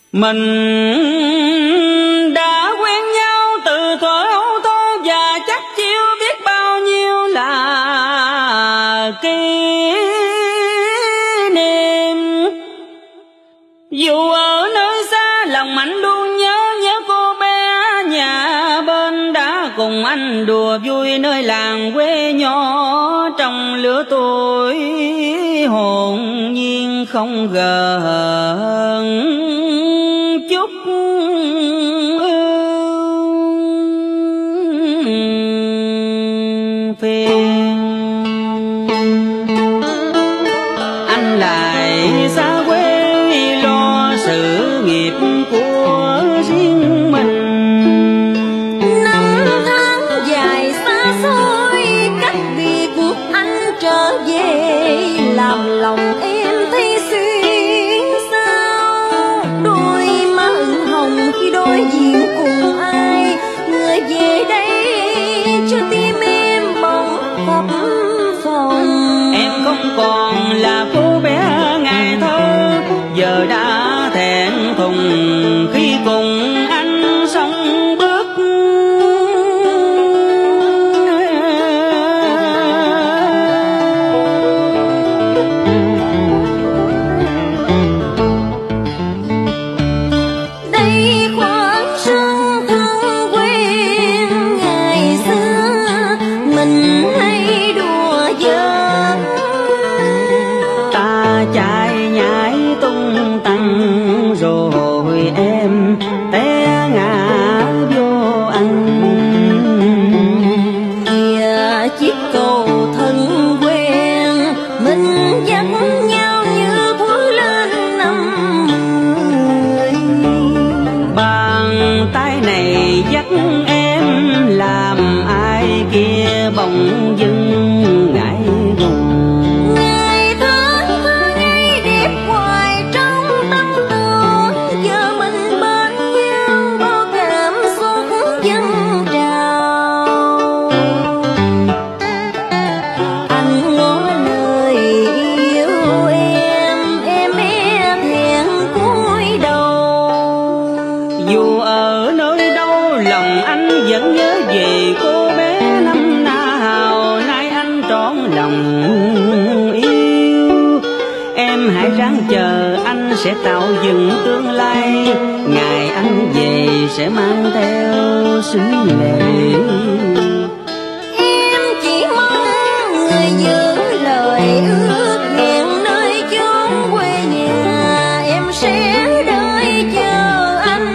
Mình đã quen nhau từ thuở ấu thơ và chắc chiêu biết bao nhiêu là kỷ niệm. Dù ở nơi xa lòng anh luôn nhớ cô bé nhà bên đã cùng anh đùa vui nơi làng quê nhỏ trong lứa tuổi hồn nhiên không gợn chút phiền. Anh lại xa quê lo sự nghiệp của riêng mình. Năm tháng dài xa xôi cách biệt anh trở về làm lòng em thấy xuyên sao. Đôi má ửng hồng khi đối diện cùng ai, người về đây cho tim em bỗng phập phồng. Em không còn là cô bé ngày thơ, giờ đã thẹn thùng khi cùng anh sống bước. Đây khoảng sân thân quen ngày xưa, mình hay đùa giỡn. Ta chạy nhảy tung tăng rồi em té ngã vô anh. Kìa chiếc cầu thân quen, mình dắt nhau như bước lên năm 10. Bàn tay này dắt em làm ai kia bỗng dưng ngại ngùng. Ngày tháng thơ ngây đẹp hoài trong tâm tưởng, giờ mình bên nhau bao cảm xúc dâng trào. Anh ngỏ lời yêu em e thẹn cúi đầu. Dù ở nơi đâu lòng anh vẫn nhớ về cô bé năm nào, nay anh trọn lòng yêu. Em hãy ráng chờ anh sẽ tạo dựng tương lai, ngày anh về sẽ mang theo xứng lệ. Em chỉ mong người giữ lời ước hẹn nơi chốn quê nhà, em sẽ đợi chờ anh.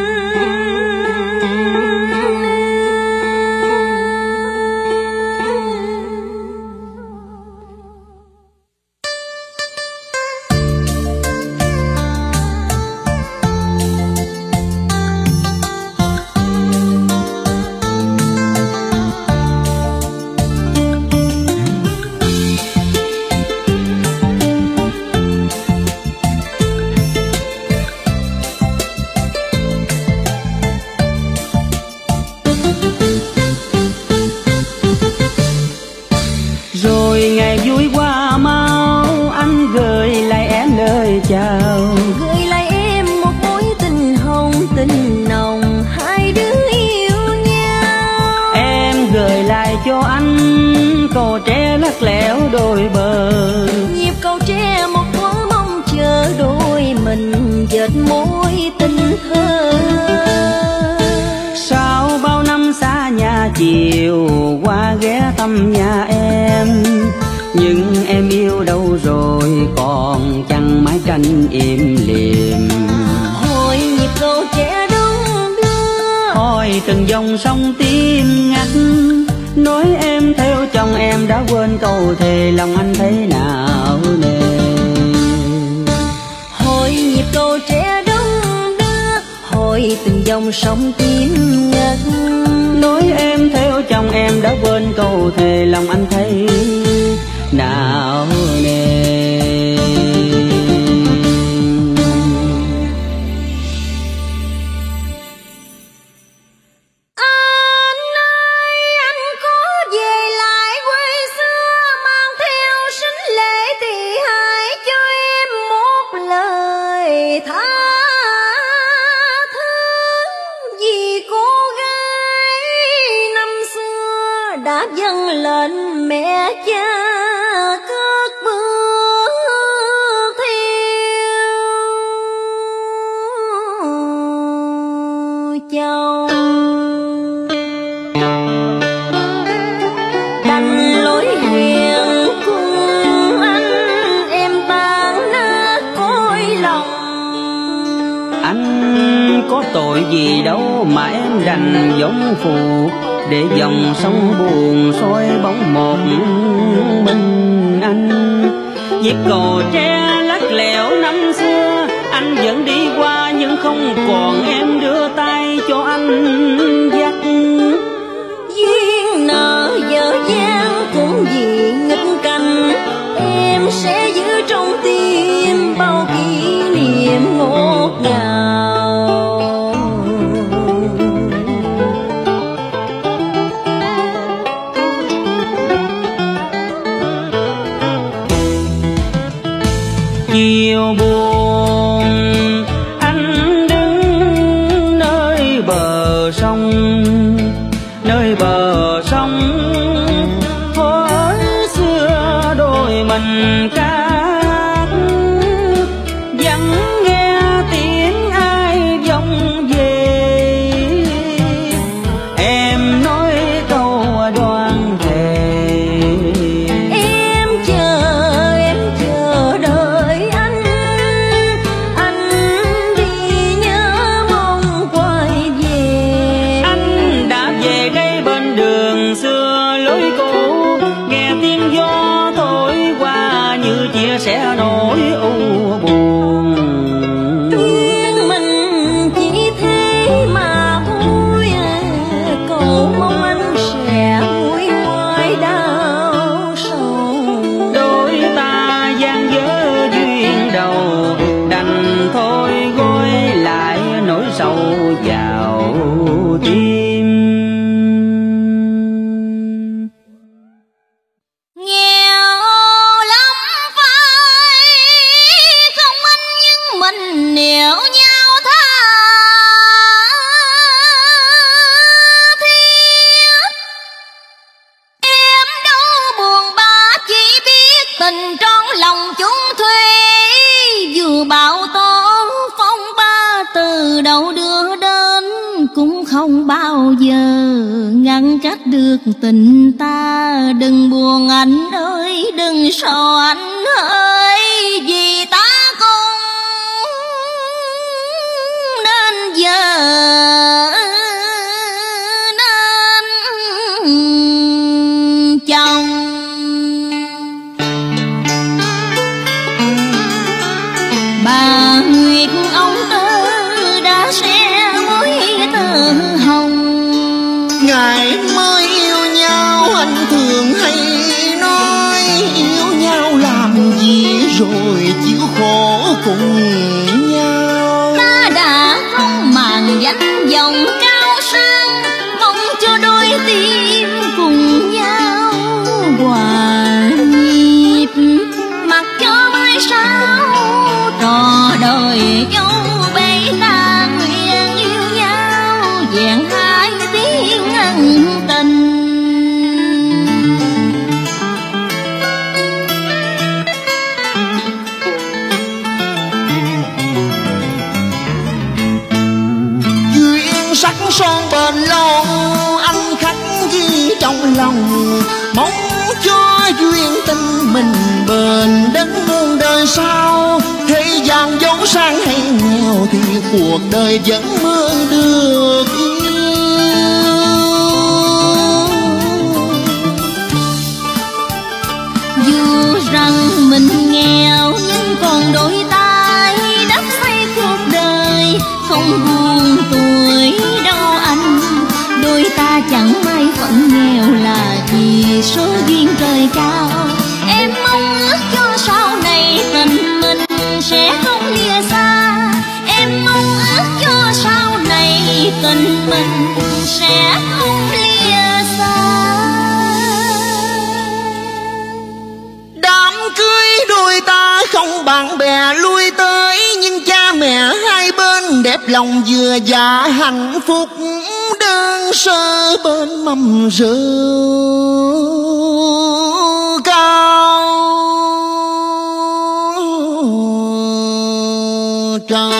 Rồi ngày vui qua mau, anh gửi lại em lời chào. Gửi lại em một mối tình hồng tình nồng, hai đứa yêu nhau. Em gửi lại cho anh cầu tre lắc lẻo đôi bờ. Nhịp cầu tre một thoáng mong chờ đôi mình dệt mối tình thơ. Sau bao năm xa nhà chiều qua ghé thăm nhà em, nhưng em yêu đâu rồi còn chẳng mái tranh im lìm. Hồi nhịp cầu tre đông đưa, Hỏi từng dòng sông tim ngắt, nói em theo chồng em đã quên câu thề lòng anh thế nào nè. hồi nhịp cầu tre đông đưa, hồi từng dòng sông tim ngắt. Nói em theo chồng em đã quên câu thề lòng anh thấy nào nè. Anh ơi, anh có về lại quê xưa, mang theo sính lễ thì hãy cho em một lời tha đã dâng lên mẹ cha cất bước theo chồng. Đành lối hẹn cùng anh, em tan nát cõi lòng. Anh có tội gì đâu mà em đành giống phù, để dòng sông buồn soi bóng một mình anh. Chiếc cầu tre lắc lẻo năm xưa, anh vẫn đi qua nhưng không còn em đưa tay cho anh dắt. Duyên nợ dở dang cũng vì nghịch cảnh, em sẽ giữ trong tim bao kỷ niệm ngọt ngào. Chiều buồn anh đứng nơi bờ sông, nơi bờ sông hồi xưa đôi mình cát, vẫn nghe tiếng ai vọng về. Em nói câu đoan thề, Em chờ đợi anh đi nhớ mong quay về. anh đã về đây bên đường xưa lối cũ, nghe tiếng gió thổi qua như chia sẻ nỗi u buồn. Duyên mình chỉ thế mà thôi, cầu mong anh sẽ nguôi ngoai đau sầu. Đôi ta gian dở duyên đầu, đành thôi gói lại nỗi sầu vào tim. Nghèo lắm phải không anh, nhưng mình nẻo nhau tha thiết. Em đâu buồn bã, chỉ biết tình trong lòng chúng thuê. Dù bão tố phong ba từ đâu đưa đến, cũng không bao giờ ngăn cách được tình ta. Đừng buồn anh ơi, đừng sầu anh ơi, vì ta cùng nên giờ nên chồng. Bà Nguyệt ông Tư đã sẽ mối tơ hồng. Ngày mới yêu nhau anh thường hay nói, yêu nhau làm gì rồi chịu khổ cùng nhau. Ta đã không màng danh vọng cao sang, mong cho đôi tim cùng nhau hòa nhịp. Mặc cho mai sau trò đời dấu bấy, ta nguyện yêu nhau vẹn hai tiếng ân tình. Duyên sắc son bền lâu anh khắc ghi trong lòng, mong cho duyên tình mình bền đến muôn đời sau. Thế gian dấu sang hay nghèo thì cuộc đời vẫn mơ được yêu. Dù rằng mình nghèo nhưng còn đôi tay đắp xây cuộc đời, không buồn tuổi đâu anh. Đôi ta chẳng may phận nghèo là vì số duyên trời cao. Em mong ước cho sau này tình mình sẽ không lìa xa. Em mong ước cho sau này tình mình sẽ không lìa xa. Đám cưới đôi ta không bạn bè đẹp lòng vừa dạ hạnh phúc đơn sơ bên mâm rượu cao trầu.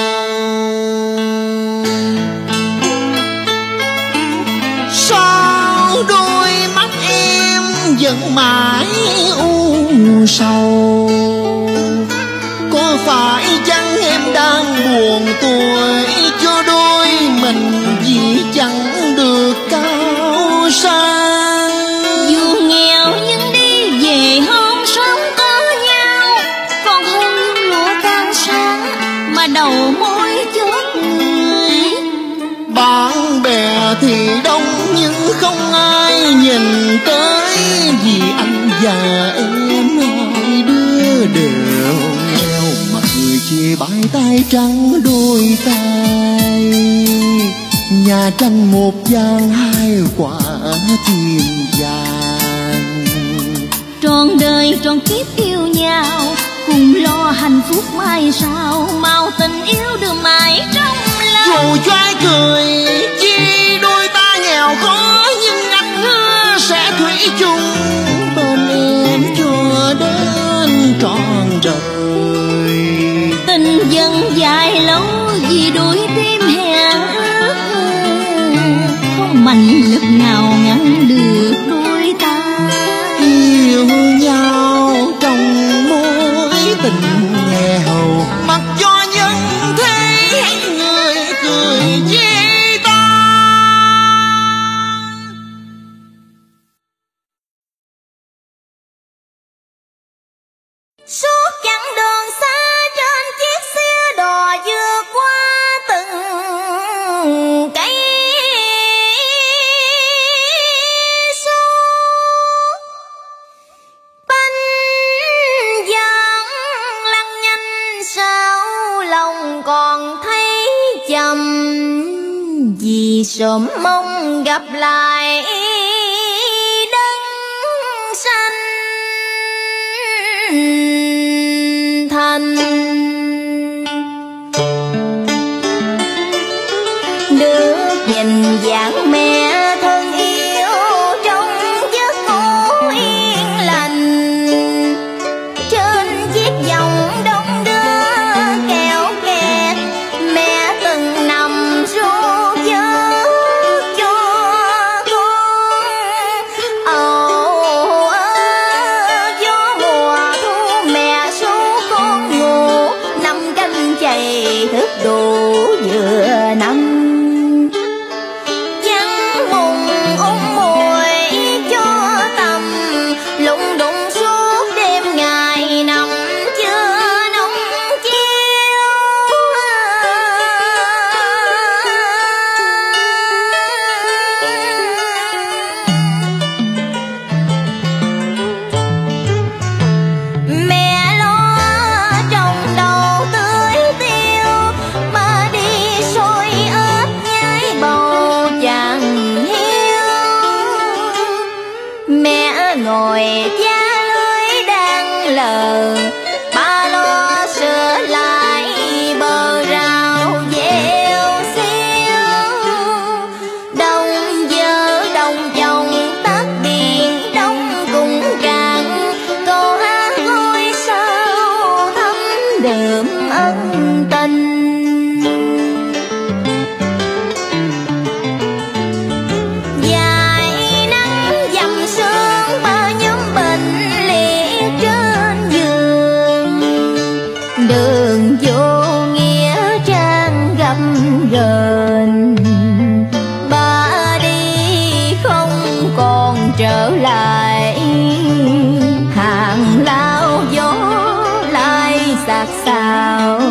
Sao đôi mắt em vẫn mãi u sầu, có phải chăng em đang buồn tuổi cho đôi mình vì chẳng được cao sang? Dù nghèo nhưng đi về hôm sống có nhau, còn hơn lúa càng sáng mà đầu môi chót người. Bạn bè thì đông nhưng không ai nhìn tới, vì anh và em hai đứa đều nghèo mà người chia bãi tay trắng đôi tay. Nhà tranh một gian hai quả chim vàng, Trọn đời trọn kiếp yêu nhau, cùng lo hạnh phúc mai sau, màu tình yêu đưa mãi trong lòng. dù cho ai cười chi đôi ta nghèo khó, nhưng anh hứa sẽ thủy chung bên em cho đến trọn đời. Tình dần dài lâu vì đôi tim hẹn ước, không mạnh lực nào ngăn được đôi ta. Yêu nhau trong mối tình nghèo, mặc cho nhân thế hay người cười chê ta. Suốt chặng đường xa trên chiếc xe đò vượt qua từng cây số, bánh dần lăn nhanh sao lòng còn thấy chầm, vì sớm mong gặp lại đất xanh thành. Được nhìn dáng mẹ thân yêu trong giấc ngủ yên lành, trên chiếc giường đông đưa kẹo kẹt, mẹ từng nằm ru giấc cho con. Ồ gió mùa thu mẹ ru con ngủ, năm canh chày thức đủ vừa năm. Vắng mùng mùi cho tầm, lung đụng suốt đêm ngày nằm chưa nóng chiếu. Mẹ lo trồng đầu tưới tiêu, ba đi xôi ớt nhái bầu chẳng hiu. Mẹ ngồi giá lưới đang lờ, ba lo sửa lại bờ rào gieo xiêu. Đông dơ đông chồng tắt điện đông cùng cạn, câu hát ngôi sao thắm đượm ân tình. Dài nắng dầm sương ba nhóm bệnh liệt trên giường, đường vô nghĩa trang gấp gờn. Ba đi không còn trở lại, hàng lao gió lại xạc xao.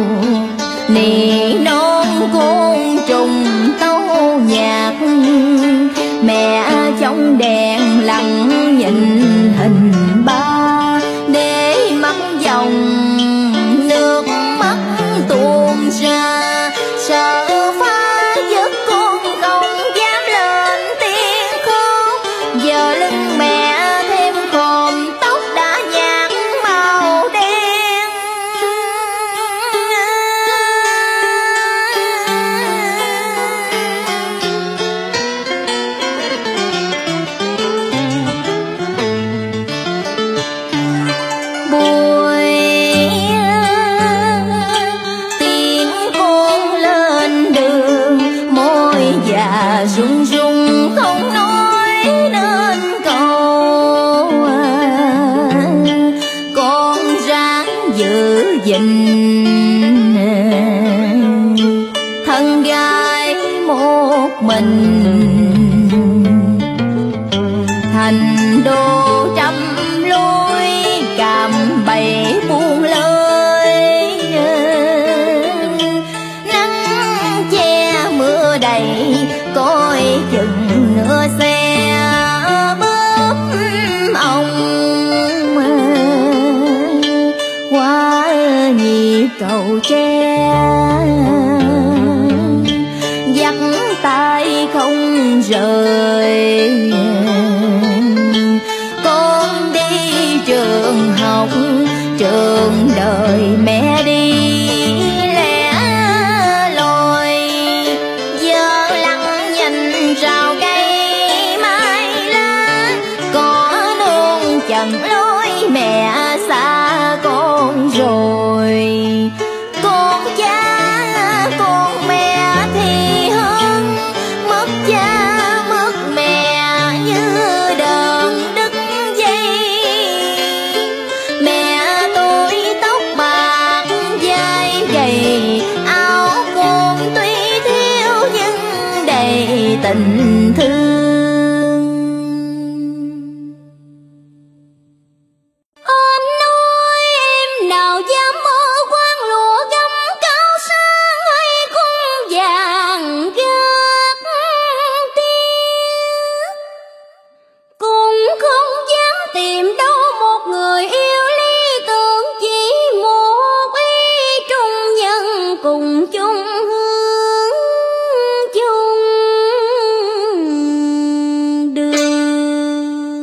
Nỉ non côn trùng tấu nhạc, mẹ trong đèn lặng nhìn hình ba, để mắt dòng nước mắt tuôn ra. Sợ phá giấc con không dám lên tiếng khóc, giờ lưng mẹ thêm còm tóc đã nhạt màu đen. mình, thành đô trăm lối cạm bẫy buông lơi. Nắng che mưa đầy coi chừng nửa xe bướm ông, qua nhịp cầu tre dắt tay không rời. Con đi trường học trường đời mẹ đi lẻ loi, giờ lặng nhìn rào cây mai lá, có nương chẳng lối mẹ xa con rồi. Con cha con mẹ thì hơn, mất cha mất mẹ như đờn đứt dây. Mẹ tôi tóc bạc vai gầy, áo con tuy thiếu nhưng đầy tình thương. Anh nói em nào dám mơ quang lụa gấm cao sang hay cung vàng gác tiếng. Cũng không dám tìm đâu một người yêu lý tưởng, chỉ một ý trung nhân cùng chung hướng chung đường.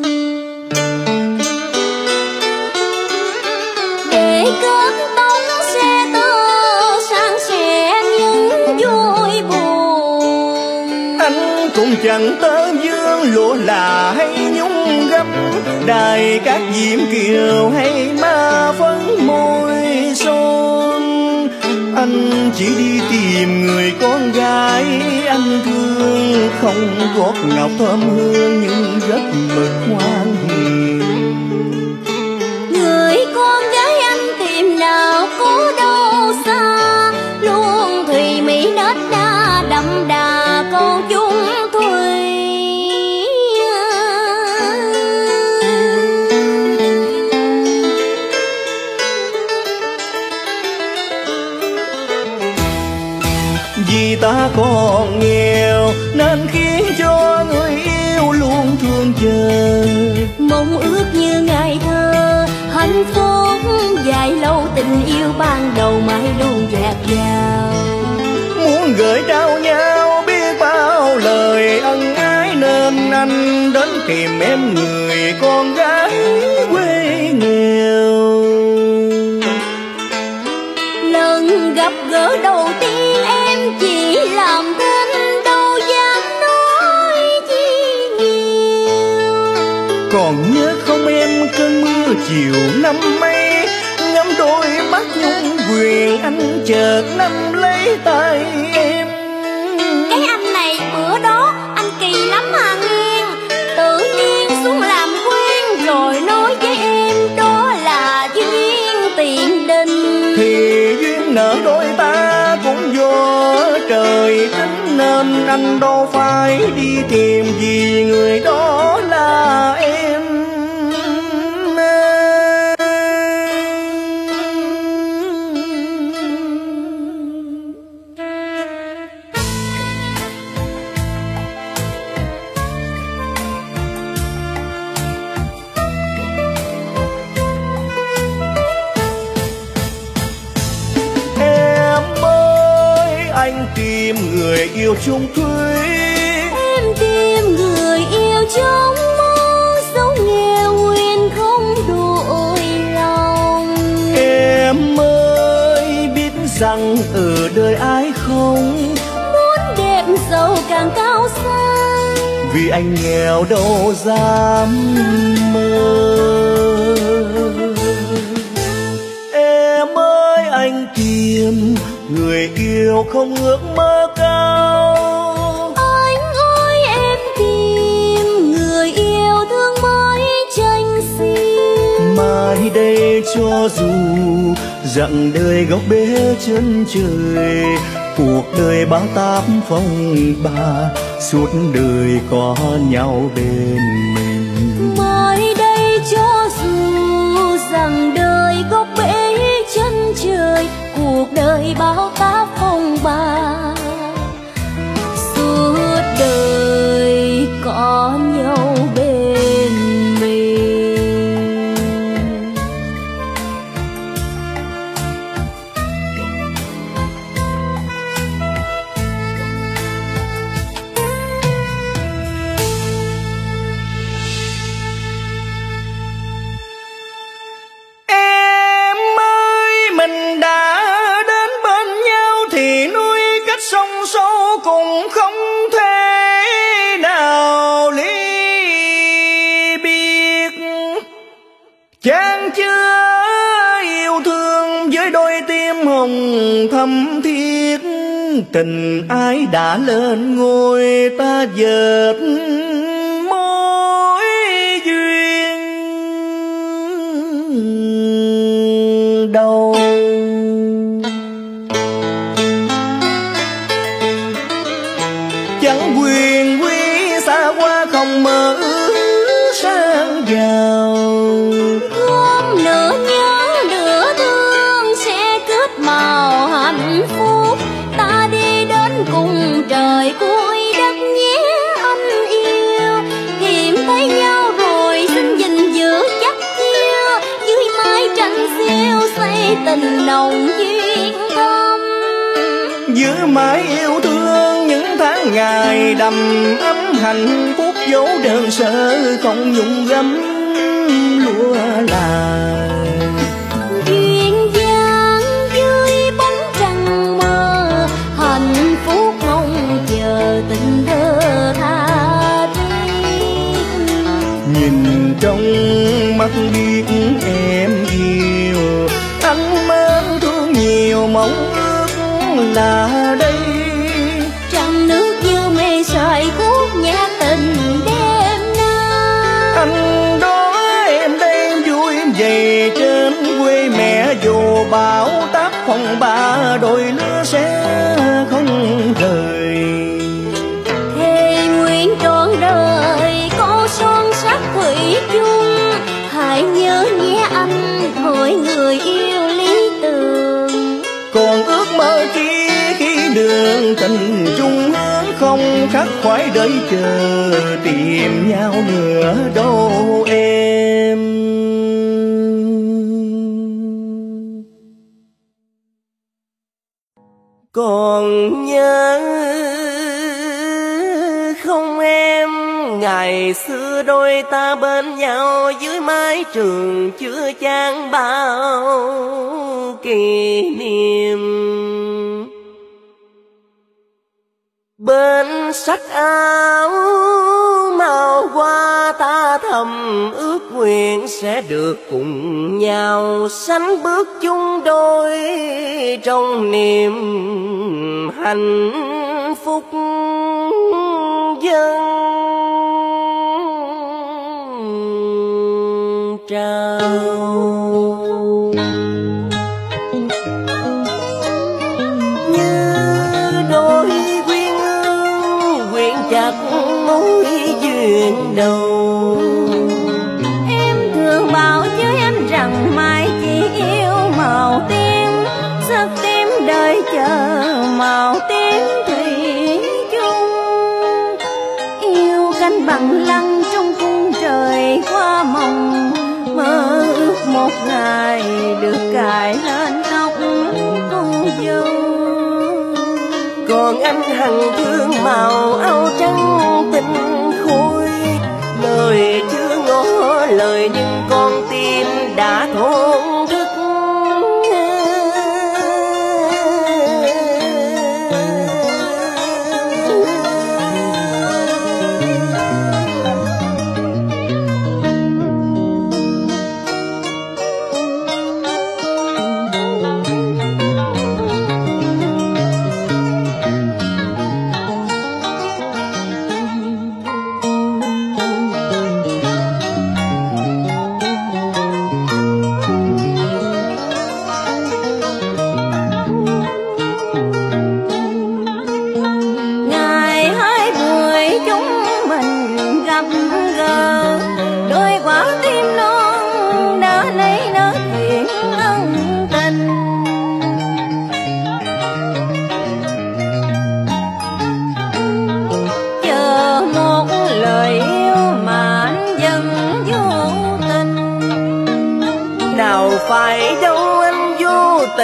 Để cất tông xe tơ sang sẻ những vui buồn, Anh cũng chẳng tơ vương lụa là hay nhung gấm, đài các diễm kiều hay ma phấn môi son. Anh chỉ đi tìm người con gái anh thương, không gót ngọc thơm hương nhưng rất mực ngoan hiền. người con gái anh tìm nào có đâu xa, luôn thùy mỹ nết na đậm đà con chung thùy. Vì ta còn nghèo nên khiến cho người yêu luôn thương chờ. Mong ước như ngày thơ hạnh phúc dài lâu, tình yêu ban đầu mãi luôn dạt dào. Muốn gửi trao nhau biết bao lời ân ái nên anh đến tìm em người con gái quê nghèo. Lần gặp gỡ đầu tiên em chỉ làm thinh, đâu dám nói chi nhiều. Còn nhớ không em cơn mưa chiều năm ấy, ngắm đôi mắt nhung quyền anh chợt nắm lấy tay em. Cái anh này bữa đó anh kỳ lắm mà nghiêng, tự nhiên xuống làm quen rồi nói với em đó là duyên tiền đình. Thì duyên nợ đôi ta cũng do trời tính nên anh đâu phải đi tìm, vì người đó là em. Anh tìm người yêu chung thủy, Em tìm người yêu trong mơ, dấu nghèo nguyên không đổi lòng. em ơi biết rằng ở đời ai không Muốn đẹp giàu càng cao xa, vì anh nghèo đâu dám mơ. Em ơi anh tìm người yêu không ước mơ cao. anh ơi em tìm người yêu thương mới tranh xin. Mai đây cho dù dặn đời góc bể chân trời, cuộc đời bao táp phong ba, suốt đời có nhau bên mình. Mới đây cho dù rằng đời góc bể chân trời, cuộc đời bao táp phong ba, suốt đời có nhau bên mình. Em ơi, mình đã đến bên nhau thì nuôi cách sông sâu cũng không thể nào ly biệt. Chàng chưa yêu thương với đôi tim hồng thắm thiết, tình ai đã lên ngôi ta dệt mối duyên đầu. Chẳng quyền quý xa qua không mơ sang giàu, Gom nửa nhớ nửa thương sẽ kết màu hạnh phúc. Ta đi đến cùng trời cuối đất nhé anh yêu. Tìm thấy nhau rồi xin gìn giữ chắc chiêu, dưới mái tranh xiêu xây tình nồng duyên thâm. giữ mãi yêu thương những tháng ngày đầm ấm hạnh phúc, dấu đơn sơ không nhung gấm lúa là. Duyên dáng dưới bóng trăng mơ, hạnh phúc mong chờ tình thơ tha thiết. Nhìn trong mắt biết em yêu, anh mến thương nhiều mong ước là đây. Trăng nước như mê sợi khúc nhạc tình đêm nay. Anh đó em đây vui em về trên quê mẹ, dù bão táp phong ba đôi lứa sẽ không rời. Thề nguyện trọn đời có son sắc thủy chung, hãy nhớ nhé anh hỏi người yêu lý tưởng. Còn ước mơ kia khi đường tình chung hướng, không khắc khoải đợi chờ tìm nhau nữa đâu em. Còn nhớ không em, ngày xưa đôi ta bên nhau dưới mái trường chứa chan bao kỷ niệm. Bên sách áo màu hoa ta thầm ước nguyện sẽ được cùng nhau sánh bước chung đôi trong niềm hạnh phúc dân trao. Chặt mối duyên đầu, Em thường bảo với em rằng mai chỉ yêu màu tím, sắc tím đợi chờ màu tím thủy chung. Yêu cánh bằng lăng trong cung trời hoa mộng, mơ ước một ngày được cài lên tóc cô dâu. còn anh hằng thương màu áo trắng tinh khôi, lời chưa ngỏ lời nhưng con tim đã thổn thức.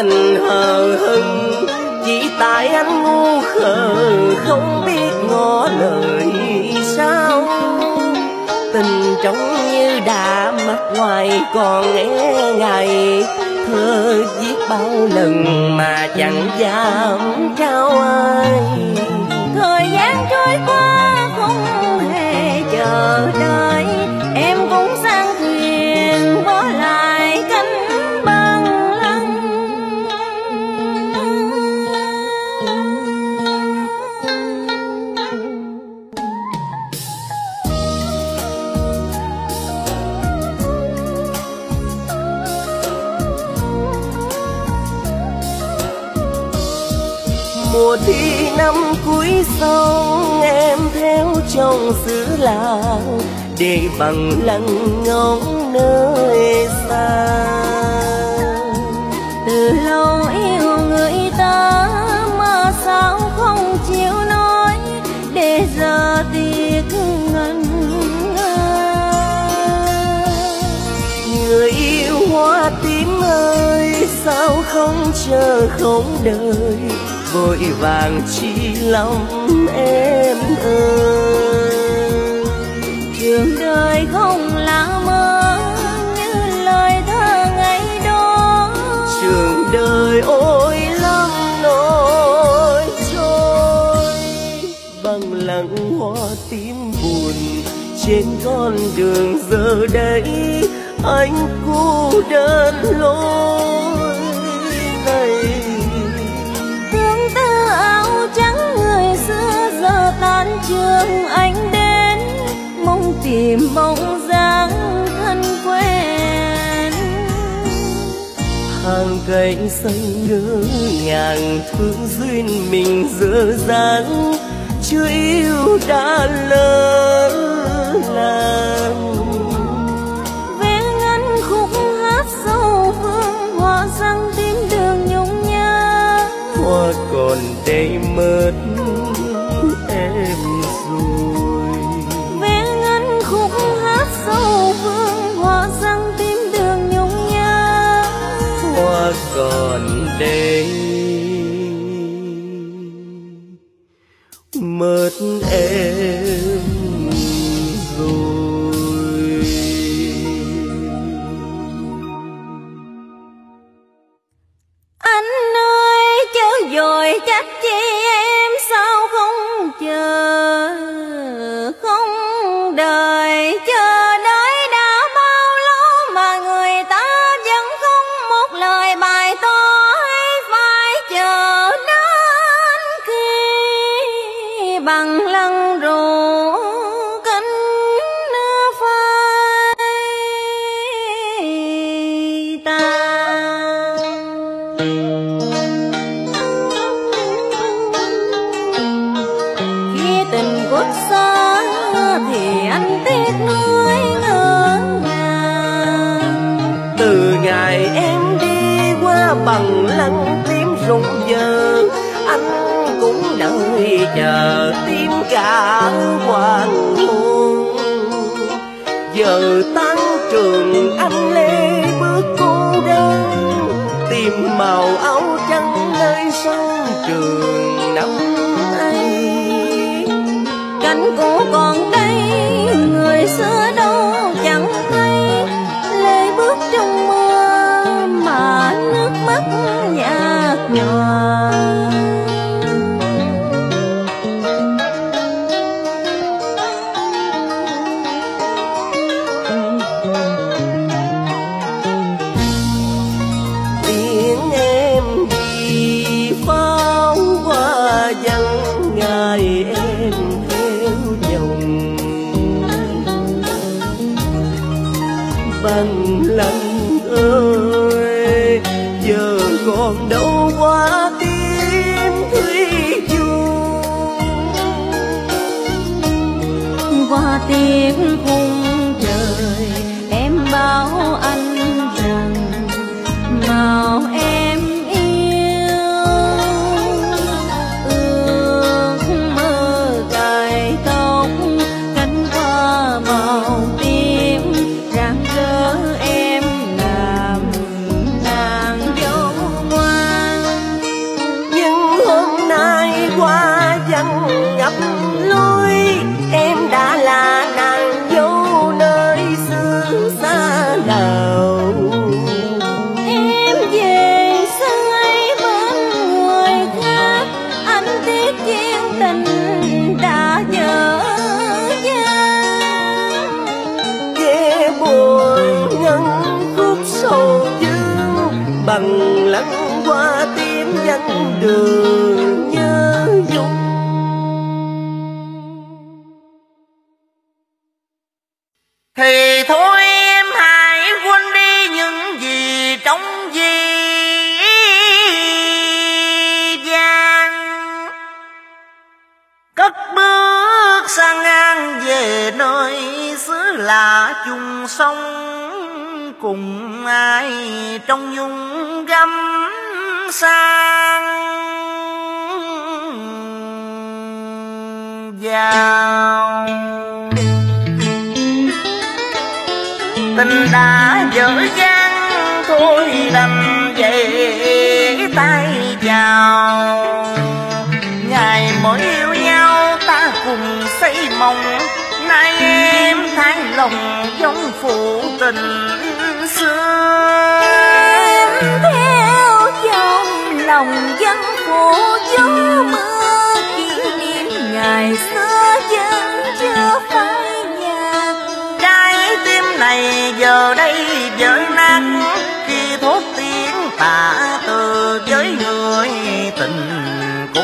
tình hờ hững, chỉ tại anh ngu khờ không biết ngỏ lời sao. Tình trông như đã mất ngoài còn nghe ngày, thơ viết bao lần mà chẳng dám trao ai. Thời gian trôi qua không hề chờ đợi, em cũng sang thuyền bỏ lại cánh băng lăng. Mùa thi năm cuối sông, em theo chồng xứ làng để bằng lăng ngóng nơi xa. Từ lâu yêu người ta mà sao không chịu nói, để giờ tiếc ngần ngơ. Người yêu hoa tím ơi, sao không chờ không đợi, vội vàng chi lòng em ơi. Trường đời không là mơ như lời thơ ngày đó, trường đời ôi lắm nỗi trôi. Bằng lặng hoa tím buồn trên con đường giờ đây, anh cô đơn lối này. tương tư áo trắng người xưa giờ tan trường, anh đến mong tìm bóng dáng thân quen. Hàng cây xanh ngỡ ngàng thương duyên mình dở dang, chưa yêu đã lỡ làng. Vẽ ngắn khúc hát sâu phương hoa răng tím đường nhung nhớ, Hoa còn đây mất em rồi. vẽ ngắn khúc hát sâu phương hoa răng tím đường nhung nhớ, Hoa còn đây mất em rồi. anh ơi chớ vội trách chi em, sao không chờ không đợi. Chờ đợi đã bao lâu mà người ta vẫn không một lời bày tỏ, phải chờ đến khi bằng lăng rủ cánh phai tàn. Khi tình khuất xa thì anh tiếc nuối ngỡ ngàng. Từ ngày em đi qua bằng lăng tím rụng giờ, anh cũng đợi chờ tim cả hoàng hôn. Giờ tan trường anh lê bước cô đơn, tìm màu áo trắng nơi sân trường năm ấy. Cánh cũ còn đây người xưa đâu chẳng thấy, lê bước trong mưa mà nước mắt nhạt nhòa. Tiếng em đi pháo hoa vắng ngày em theo chồng. Bằng lăng ơi giờ còn đâu hoa tím thủy chung. Qua tiếng khung trời em bảo anh rằng nào em yêu, ước mơ cài tóc cánh hoa màu tím, rạng rỡ em làm nàng dâu ngoan. tình đã dở dang. Ghé buồn nhân khúc sầu dương, bằng lăng qua tim dân đường nhớ nhung. Thì thôi em hãy quên đi những gì trong dĩ vãng, cất bước sang ngang về nơi xứ lạ chung sống cùng ai trong nhung gấm sang vào. Tình đã dở dang thôi đành vậy tay chào. Ngày mới yêu nhau ta cùng xây mộng, nay em thay lòng giống phụ tình xưa. Em theo dòng lòng dân phụ gió mưa, kỷ niệm ngày xưa vẫn chưa phai nhạt. Trái tim này giờ đây vỡ nát khi thốt tiếng tạ từ với người tình cũ.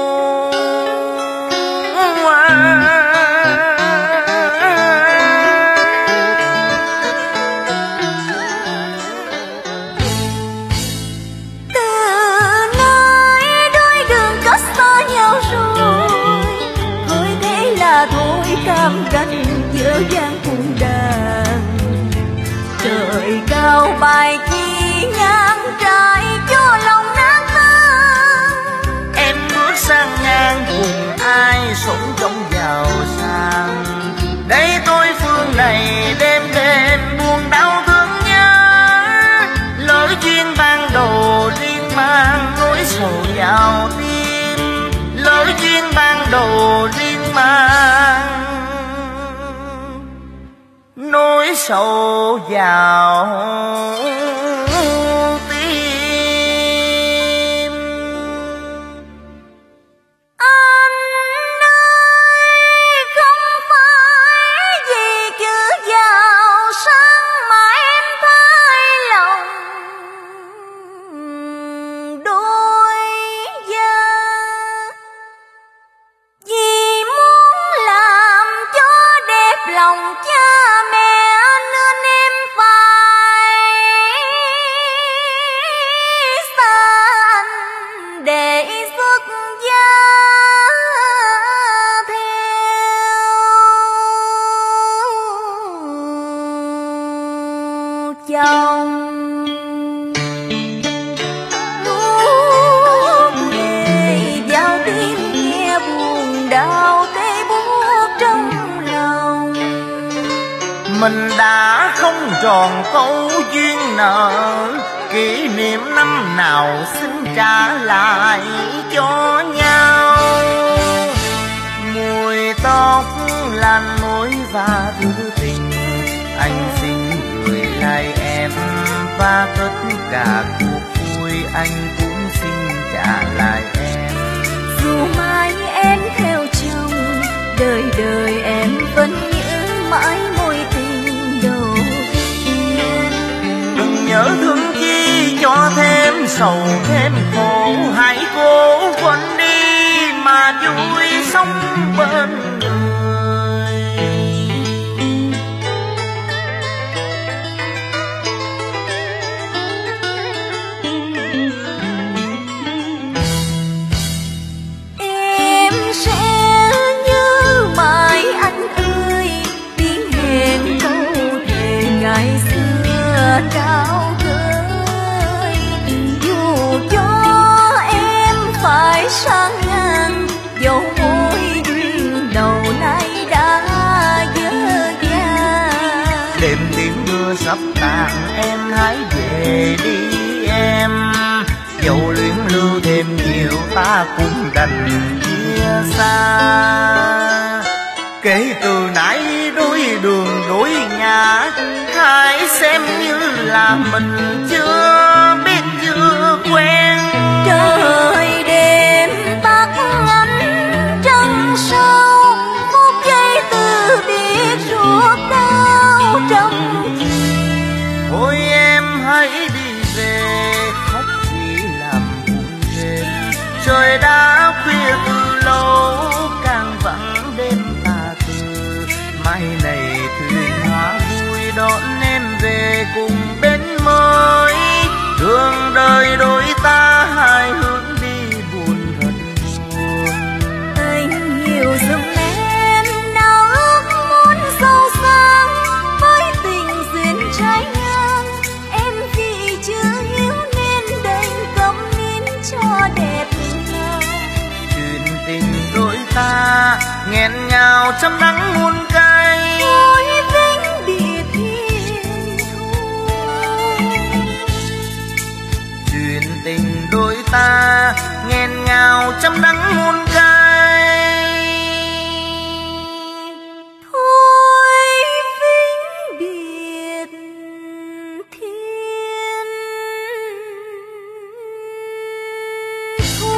Cam gánh giữa gian cung đàn, trời cao bài chi ngang trải cho lòng nát tan. Em bước sang ngang cùng ai sống trong giàu sang, đây tôi phương này đêm đêm buồn đau thương nhớ. Lỡ duyên ban đầu riêng mang nỗi sầu vào tim, lỡ duyên ban đầu riêng mang nỗi sầu vào tim. Anh ơi, không phải vì chữ giàu sang mà em thay lòng đôi da, vì muốn làm cho đẹp lòng cha mẹ nên em phải xa anh để xuất gia theo chồng. Nuốt về vào tim nghe buồn đau tê buốt trong lòng. Mình đã không tròn câu duyên nợ, kỷ niệm năm nào xin trả lại cho nhau. Mùi tóc làn môi và thư tình, anh xin gửi lại em, và tất cả cuộc vui anh cũng xin trả lại em. Dù mai em theo chồng, đời đời em vẫn nhớ mãi mối tình đầu tiên. Đừng nhớ thương chi cho thêm sầu thêm khổ, hãy cố quên đi mà vui sống bên người. Em sẽ nhớ mãi anh ơi, tiếng hẹn câu thề ngày xưa trao gửi. Dù cho em phải sang ngang, dẫu mối duyên đầu nay đã dở dang. Đêm tiếng mưa sắp tàn em hãy về đi em, dẫu luyến lưu thêm nhiều ta cũng đành chia xa. Kể từ nãy đôi đường đôi ngả, hãy xem như là mình chưa biết chưa quen. Trời đêm tắt ánh trăng nghẹn ngào trăm đắng muôn cay. Ôi vĩnh biệt hiền Chuyện tình đôi ta nghẹn ngào trăm đắng muôn cay. thôi vĩnh biệt thiên thu.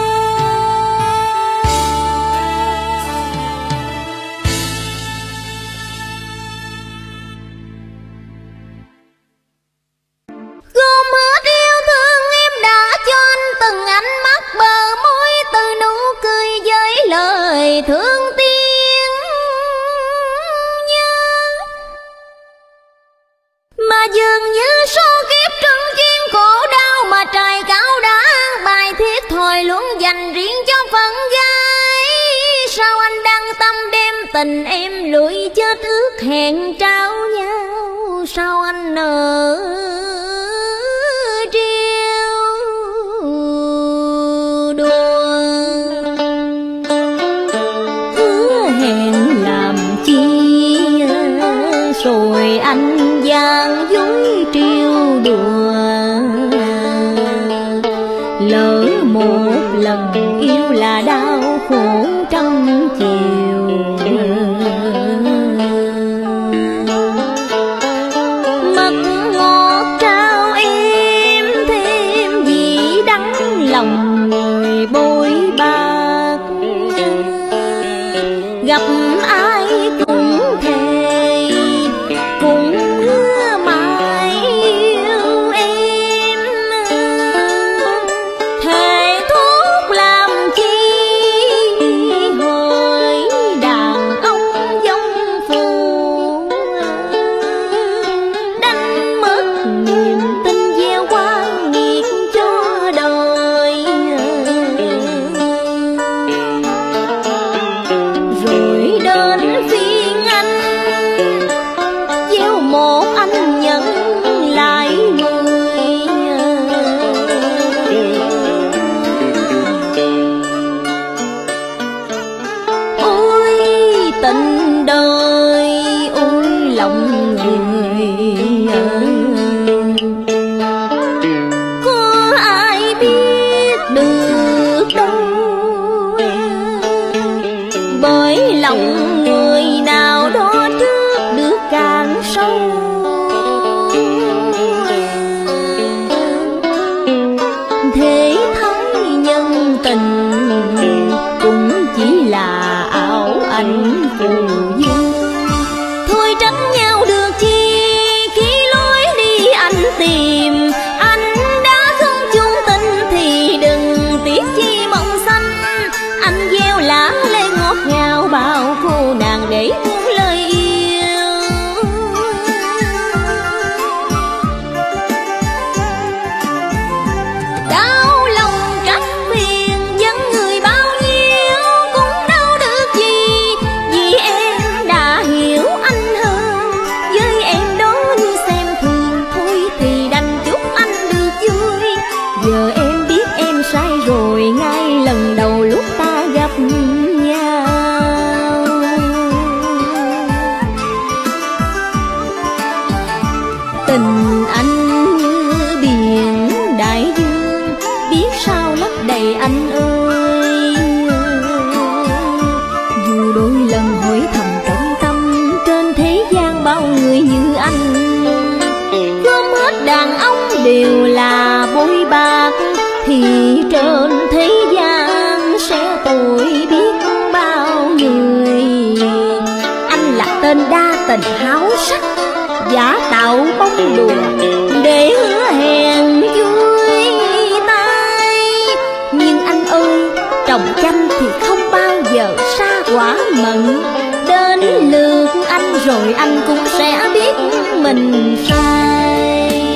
Gom hết yêu thương em đã cho anh từng ánh mắt bờ môi, từ nụ cười với lời thương tiếng nhớ. Mà dường như số kiếp trân chuyên khổ đau, mà trời cao đã an bài thiết thời luôn dành riêng cho phận gái. Sao anh đang tâm đem tình em lụi chết ước hẹn trao nhau, sao anh nỡ trêu đùa. Hứa hẹn làm chi rồi anh gian dối trêu đùa. Lỡ một lần yêu là đau khổ trăm chiều. Mật ngọt trao em thêm vị đắng lòng người bội bạc. Gặp ai cũng thề cũng hứa mãi yêu em. Thề thốt làm chi hồi đàn ông dông phù. Đánh mất niềm tin gieo qua nghiệt cho đời. Rồi đến phiên anh gieo một anh nhận lại người. Ôi tình đời, ôi lòng người. Có ai biết được đâu, bởi lòng người nào đó trước được càng sâu. Thế thấy nhân tình cũng chỉ là ảo ảnh phù du. Thôi tránh nhau được chi khi lối đi anh tìm. Anh đã không chung tình thì đừng tiếc chi mộng xanh. Anh gieo lá lê ngọt ngào bao cô nàng để buông lời yêu. Đau lòng trách phiền dân người bao nhiêu cũng đâu được gì. Vì em đã hiểu anh hơn, với em đó như xem thường. Thôi thì đành chúc anh được vui. Giờ em biết em sai rồi ngay lần đầu lúc ta gặp nhau. Tình anh như biển đại dương, biết sao lấp đầy anh ơi. Dù đôi lần hỏi thầm trong tâm, trên thế gian bao người như anh. Gom hết đàn ông đều là bội bạc, thì trên thế gian sẽ tội biết bao người. Anh là tên đa tình háo sắc, giả tạo bông đùa để hứa hẹn vui tay. Nhưng anh ơi, trồng chanh thì không bao giờ xa quả mận. Đến lượt anh rồi anh cũng sẽ biết mình sai.